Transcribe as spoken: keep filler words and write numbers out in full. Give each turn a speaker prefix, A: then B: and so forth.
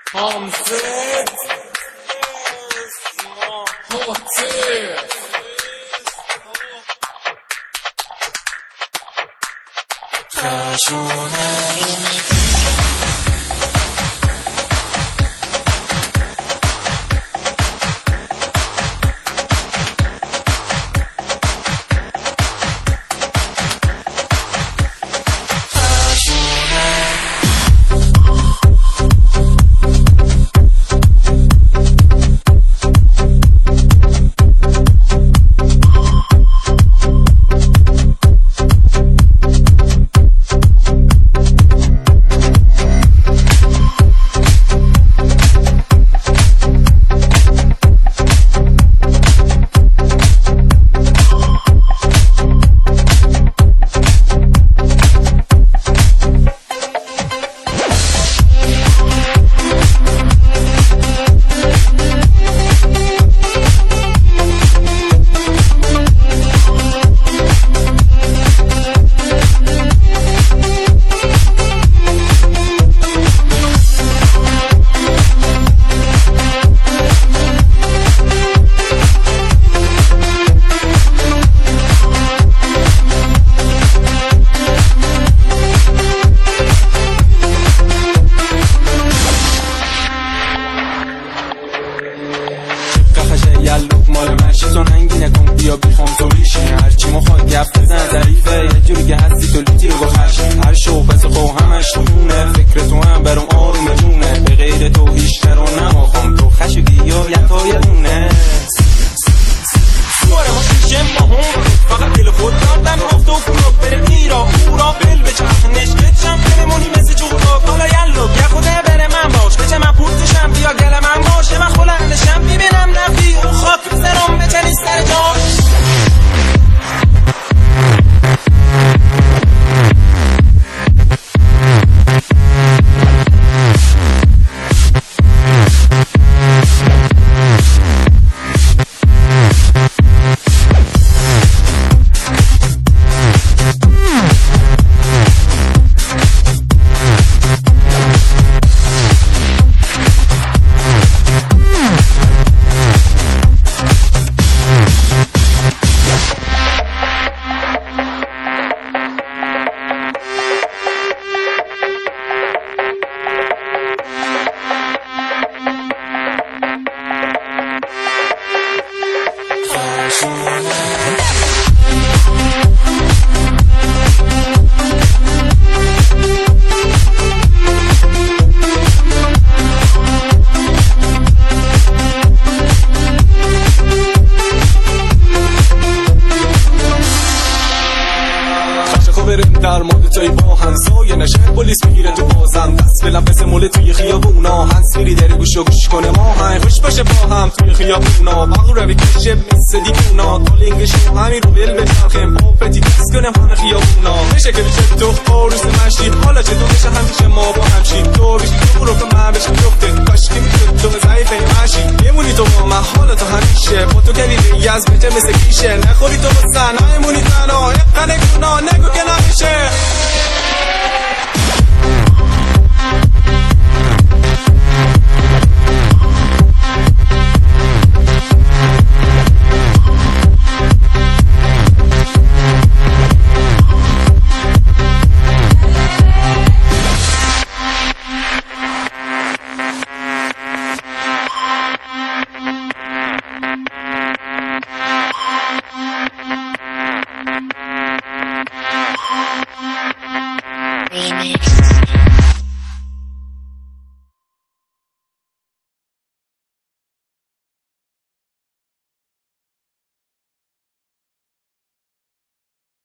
A: Hamzat Hotel Kashunay مال مرشی تو ننگی نکن بیا بیخوام تو ریشی هرچی مخواد گفت بزن ظریفه یه جوری که هستی تو لیتی رو با خرشی هر شو پس خو همش تو مونه فکر تو هم برام آروم جونه به غیر تو هیچ تر و نماخوام تو خشگی یا یتای دونه سواره ما شیشه ما هم فقط دل خود دادن هفت و فرو بره ایرا اورا بل به چرخنش بچم بمونی مثل جغرا کالا یلو بیا خوده بره من باش بچه من پورتشم بیا گل من باشه من خلندشم میبینم نفی اون خاک بزرم بچنی سر جاش در مورد توی با همسایه نشه پلیس میگیره تو بازم دست به لفظ مول توی خیابونا هنس میری داره گوش و گوش کنه ما هنگ خوش باشه با هم توی خیابونا باقو رو بکشه مثل دیگونا تولینگش رو همین رو بل بچرخیم پاپتی دست کنم همه خیابونا میشه که بیشه تو آروز مشی حالا چه تو میشه همیشه ما با همشی تو بیشی تو برو که من بشم جفته کاشکی میشه تو ضعیفه مشی یمونی تو با من حالا تو همیشه با تو کلیده یز بچه مثل کیشه نخوری تو با سن همونی تنها اقا نگونا نگو که نمیشه
B: Remix.